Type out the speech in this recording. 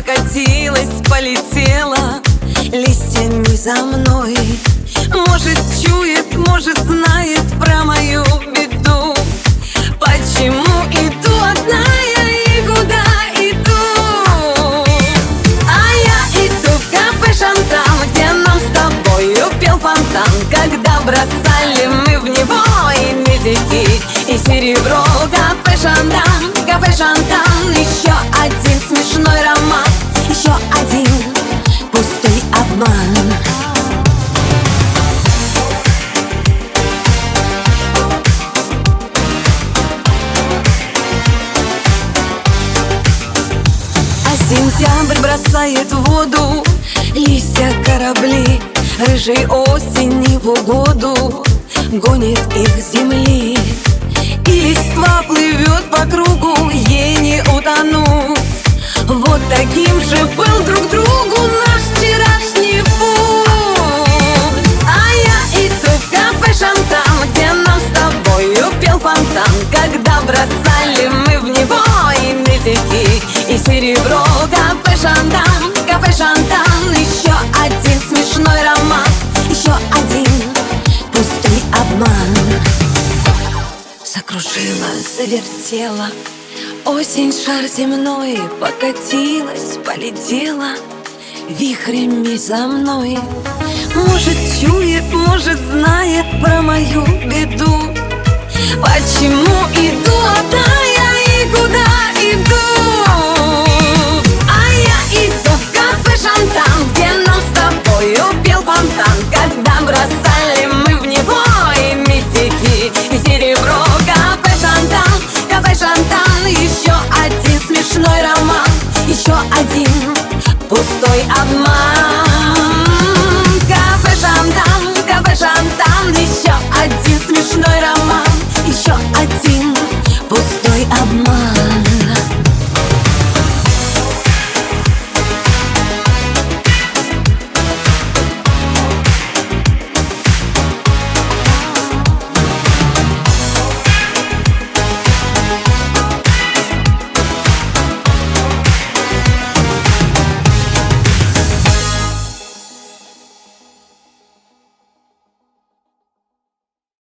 покатилась, полетела листьями за мной. Может, чует, может, знает про мою беду. Почему иду одна я и куда иду? А я иду в кафе «Шантан», где нам с тобою пел фонтан, когда бросали мы в него и медики, и серебро. Кафе «Шантан», кафе «Шантан», еще один смешной роман, еще один пустой обман. Сентябрь бросает в воду листья корабли, рыжей осени в угоду гонит их с земли. И листва плывет по кругу, ей не утонуть. Вот таким же был друг другу наш вчерашний путь. А я иду в кафе «Шантан», где нам с тобою пел фонтан, когда бросали мы в него и медики, и серебро. Кафе «Шантан», кафе «Шантан», еще один смешной роман, еще один пустой обман. Закружила, завертела осень шар земной, покатилась, полетела вихрями за мной. Может, чует, может, знает про мою беду. Почему иду одна я и куда иду?